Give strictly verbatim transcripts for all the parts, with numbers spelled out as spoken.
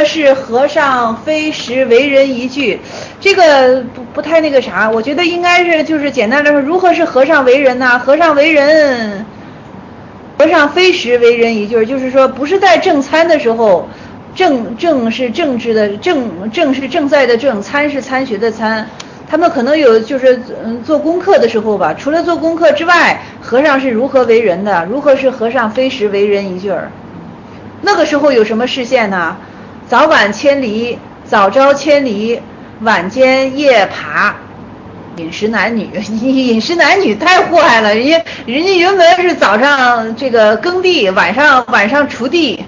是和尚非时为人一句，这个不不太那个啥，我觉得应该是就是简单来说，如何是和尚为人呢？和尚为人，和尚非时为人一句，就是说不是在正餐的时候，正正是政治的正，正是正在的正，参是参学的参。他们可能有就是嗯做功课的时候吧，除了做功课之外，和尚是如何为人的？如何是和尚非时为人一句儿？那个时候有什么视线呢？早晚千里，早朝千里，晚间夜爬。饮食男女，饮食男女太坏了，人家人家原文是早上这个耕地，晚上晚上锄地。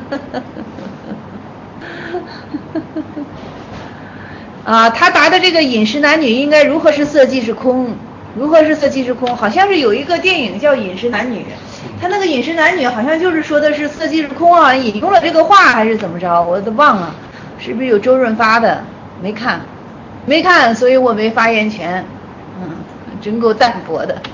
啊，他答的这个饮食男女应该如何是色即是空，如何是色即是空，好像是有一个电影叫《饮食男女》，他那个饮食男女好像就是说的是色即是空啊，引用了这个话还是怎么着，我都忘了，是不是有周润发的？没看，没看，所以我没发言权。嗯，真够淡薄的。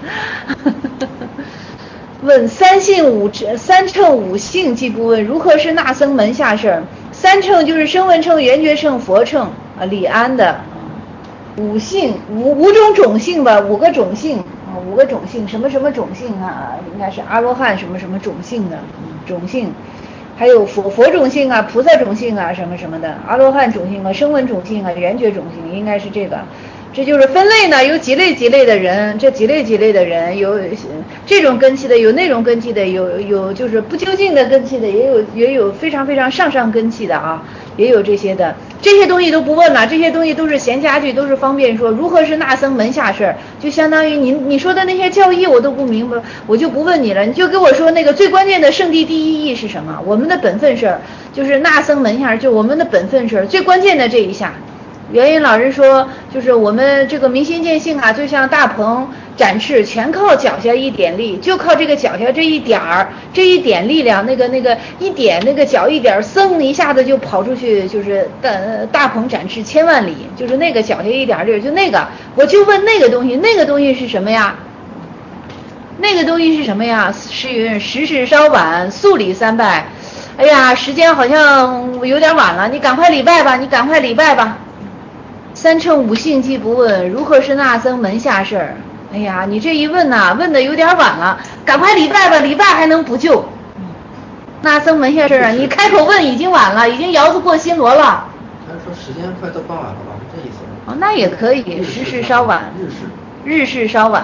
问三姓五三乘五姓即不问，如何是那僧门下事？三乘就是声闻乘、缘觉乘、佛乘啊，李安的。五姓五五种种姓吧，五个种姓啊，五个种姓，什么什么种姓啊？应该是阿罗汉什么什么种姓的种姓，还有佛佛种姓啊，菩萨种姓啊，什么什么的，阿罗汉种姓啊，声闻种姓啊，缘觉种姓，应该是这个。这就是分类呢，有几类几类的人，这几类几类的人，有这种根器的，有那种根器的，有有就是不究竟的根器的，也有也有非常非常上上根器的啊，也有这些的。这些东西都不问了，这些东西都是闲家具，都是方便说。如何是那僧门下事，就相当于你你说的那些教义我都不明白，我就不问你了，你就给我说那个最关键的圣地第一义是什么？我们的本分事儿就是那僧门下，就我们的本分事儿最关键的这一下。元音老人说，就是我们这个明心见性啊，就像大鹏展翅，全靠脚下一点力，就靠这个脚下这一点儿，这一点力量，那个那个一点那个脚一点，噌一下子就跑出去，就是大大鹏展翅千万里，就是那个脚下一点力，就那个，我就问那个东西，那个东西是什么呀？那个东西是什么呀？诗云时事稍晚，速礼三拜。哎呀，时间好像有点晚了，你赶快礼拜吧，你赶快礼拜吧。三乘五姓既不问，如何是那僧门下事儿？哎呀，你这一问呐、啊，问的有点晚了，赶快礼拜吧，礼拜还能补救。那僧门下事儿啊，你开口问已经晚了，已经摇子过新罗了。 他说时间快到傍晚了吧，是这意思吗？ 哦，那也可以，时事稍晚， 日事日事稍晚。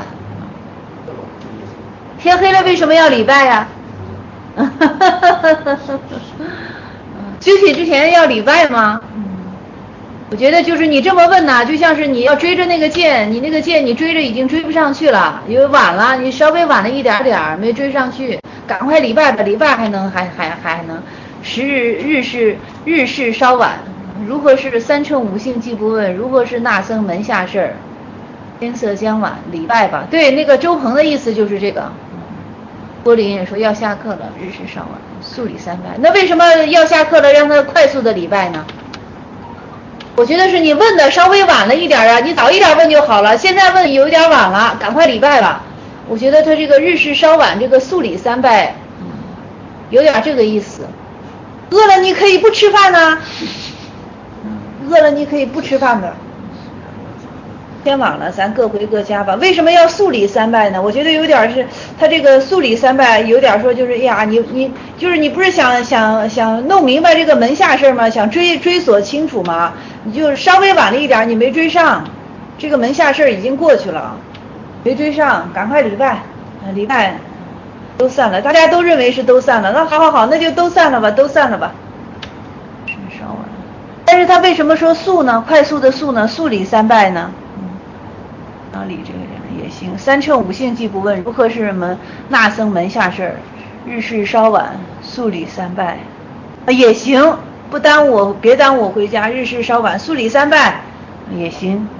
天黑了为什么要礼拜呀、啊？休息之前要礼拜吗？我觉得就是你这么问呐、啊，就像是你要追着那个箭，你那个箭你追着已经追不上去了，因为晚了，你稍微晚了一点点没追上去，赶快礼拜吧，礼拜还能还还还能，时日日事日事稍晚，如何是三乘五姓既不问，如何是那僧门下事儿？天色将晚，礼拜吧。对，那个周鹏的意思就是这个。郭林也说要下课了，日事稍晚，速礼三拜。那为什么要下课了，让他快速的礼拜呢？我觉得是你问的稍微晚了一点啊，你早一点问就好了，现在问有点晚了，赶快礼拜吧。我觉得他这个日事稍晚，这个速礼三拜，有点这个意思。饿了你可以不吃饭呢，饿了你可以不吃饭的。天晚了，咱各回各家吧。为什么要速礼三拜呢？我觉得有点是他这个速礼三拜，有点说就是哎呀，你你就是你不是想想想弄明白这个门下事吗？想追追索清楚吗？你就稍微晚了一点，你没追上，这个门下事已经过去了，没追上，赶快礼拜，礼拜都散了，大家都认为是都散了，那好好好，那就都散了吧，都散了吧。是稍晚，但是他为什么说速呢？快速的速呢？速礼三拜呢？哪里这个人也行，三乘五姓既不问，如何是门那僧门下事儿？日事稍晚，速礼三拜，啊也行，不耽误我，别耽误我回家。日事稍晚，速礼三拜也行。